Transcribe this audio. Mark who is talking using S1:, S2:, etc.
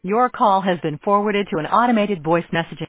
S1: Your call has been forwarded to an automated voice messaging